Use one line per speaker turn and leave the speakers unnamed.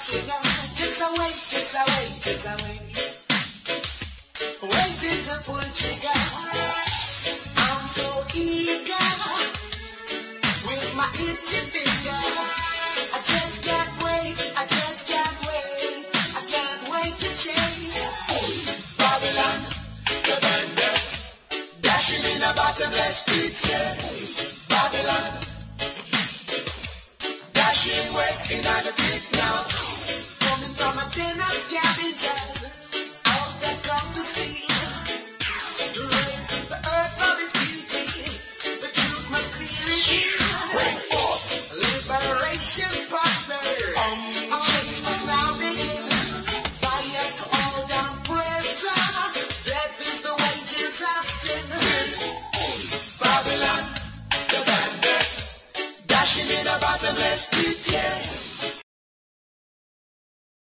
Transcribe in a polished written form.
Just a wait, just a wait, just a wait. Waiting to pull trigger. I'm so eager with my itchy finger. I just can't wait, I just can't wait. I can't wait to chase Babylon, the bandit, dashing in a bottomless pit, yeah. Babylon, dashing way in the pit.